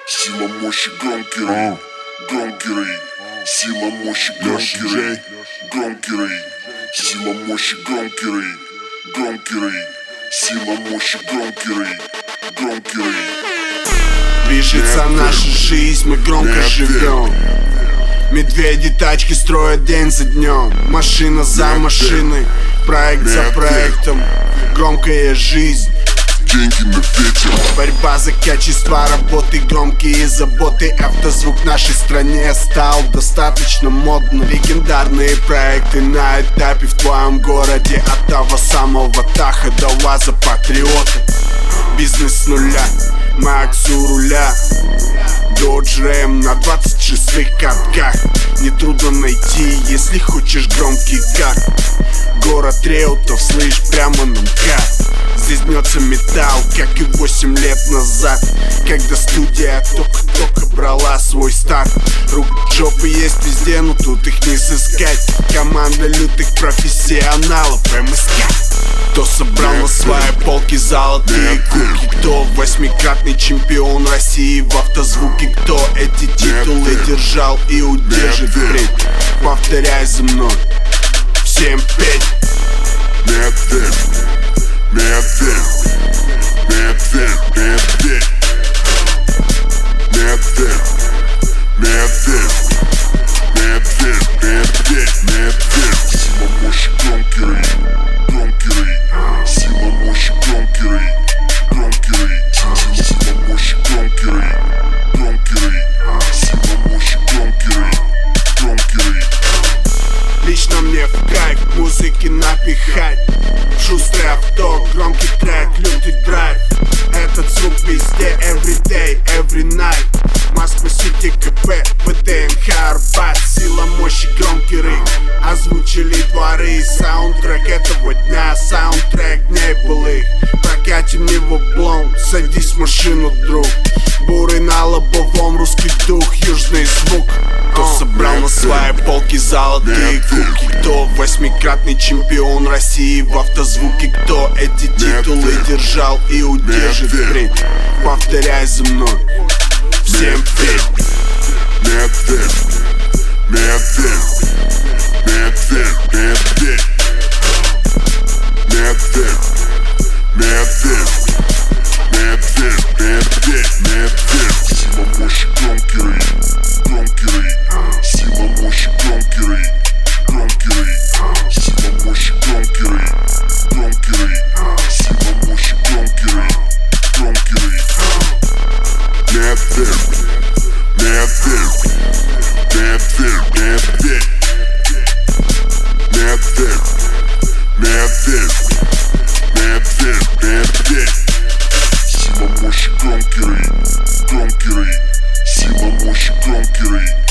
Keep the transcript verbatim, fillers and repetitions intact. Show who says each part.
Speaker 1: Сила мощи громкий рейд, громкий рейд. Сила мощи громкий рейд, громкий рейд. Сила мощи громкий рейд, громкий рейд. Сила мощи громкий рейд, громкий рейд.
Speaker 2: Движется наша жизнь, мы громко живем. Медведи тачки строят день за днем. Машина за машиной, проект за проектом. Громкая жизнь,
Speaker 1: деньги на ветер.
Speaker 2: Борьба за качество работы, громкие заботы. Автозвук в нашей стране стал достаточно модным. Легендарные проекты на этапе в твоем городе. От того самого Таха до УАЗа Патриота. Бизнес с нуля, Макс у руля. Dodge Ram на двадцать шестых катках. Нетрудно найти, если хочешь громкий как. Город Реутов, слышь, прямо на МКАД. Здесь гнется металл, как и восемь лет назад, когда студия только-только брала свой старт. Рук жопы есть везде, но тут их не сыскать. Команда лютых профессионалов МСК. Кто собрал на своей полке золотые кубки, кто восьмикратный чемпион России в автозвуке, кто эти титулы держал и удержит впредь. Повторяй за мной, всем петь.
Speaker 1: Медведь, медведь, медведь, медведь, медведь, медведь, медведь, медведь, медведь. Сила мощи громкий рейд, громкий рейд. Сила мощи громкий рейд, громкий рейд. Сила мощи громкий рейд, громкий рейд. Сила мощи громкий рейд, громкий рейд.
Speaker 2: Лично мне в кайф музыки напихать. Шустрое авто, громкий трек, лютый драйв. Этот звук везде, every day, every night. Москва-Сити, КП, ВДНХ, Арбат. Сила мощи, громкий рейд. Озвучили дворы, саундтрек этого дня. Саундтрек дней былых. Прокатим его блом, садись в машину, друг. Бурый на лобовом, русский дух, южный звук. Кто собрал на своей полке золотые кубки, кто восьмикратный чемпион России в автозвуке, кто эти титулы держал и удержит впредь. Повторяй за мной, всем петь.
Speaker 1: Медведь, медведь, медведь, медведь, медведь, медведь, медведь, медведь, медведь. Сила мощи громкий рейд, громкий рейд. Сила мощи громкий рейд, громкий рейд. Сила мощи громкий рейд, громкий рейд. Сила мощи громкий рейд, громкий рейд. Медведь, медведь, медведь, медведь, медведь, медведь, медведь, медведь. Сила мощи громкий рейд, громкий рейд. Сила мощи громкий рейд.